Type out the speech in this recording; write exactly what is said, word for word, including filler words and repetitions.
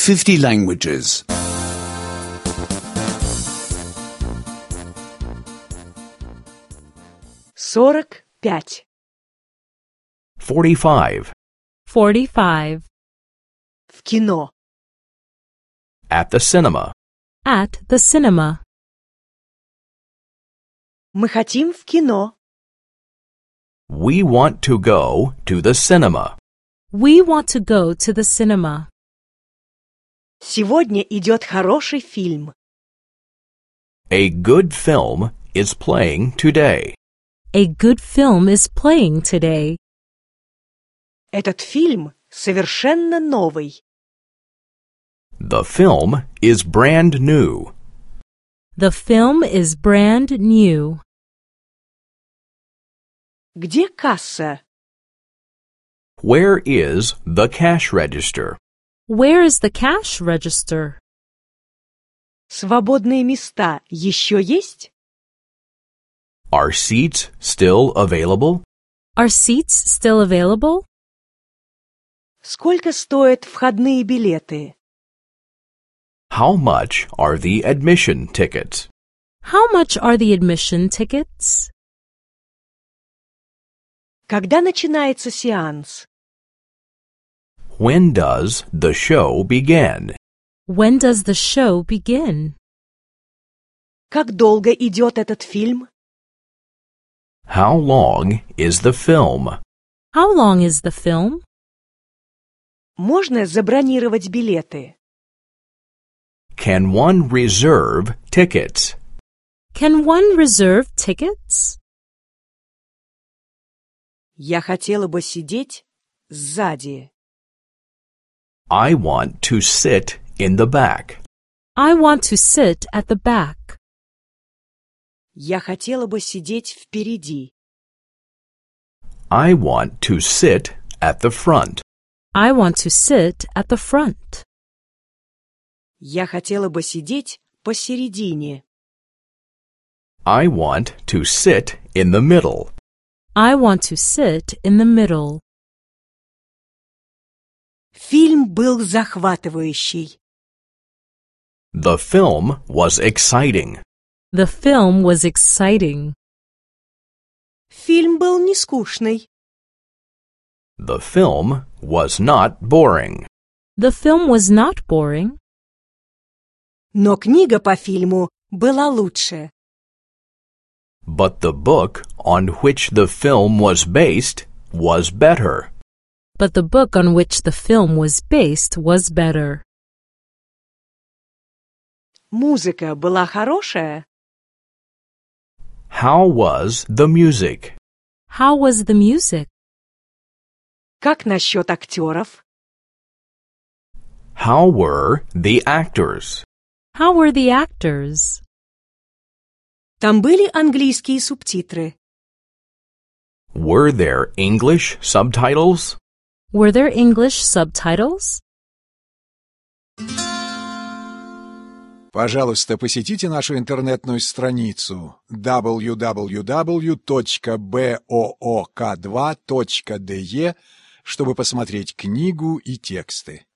fifty languages. сорок пять. forty-five. forty-five. В кино. At the cinema. At the cinema. Мы хотим в кино. We want to go to the cinema. We want to go to the cinema. Сегодня идет хороший фильм. A good film is playing today. A good film is playing today. Этот фильм совершенно новый. The film is brand new. The film is brand new. Где касса? Where is the cash register? Where is the cash register? Свободные места еще есть? Are seats still available? Are seats still available? Сколько стоят входные билеты? How much are the admission tickets? How much are the admission tickets? Когда начинается сеанс? When does the show begin? When does the show begin? Как долго идет этот фильм? How long is the film? How long is the film? Можно забронировать билеты? Can one reserve tickets? Can one reserve tickets? Я хотела бы сидеть сзади. I want to sit in the back. I want to sit at the back. Я хотела бы сидеть впереди. I want to sit at the front. I want to sit at the front. Я хотела бы сидеть посередине. I want to sit in the middle. I want to sit in the middle. Фильм был захватывающий. The film was exciting. The film was exciting. Фильм был не скучный. The film was not boring. The film was not boring. Но книга по фильму была лучше. But the book on which the film was based was better. But the book on which the film was based was better. Музыка была хорошая. How was the music? How was the music? Как насчет актеров? How were the actors? How were the actors? Там были английские субтитры. Were there English subtitles? Were there English subtitles? Пожалуйста, посетите нашу интернетную страницу дабл ю дабл ю дабл ю точка боок два точка де, чтобы посмотреть книгу и тексты.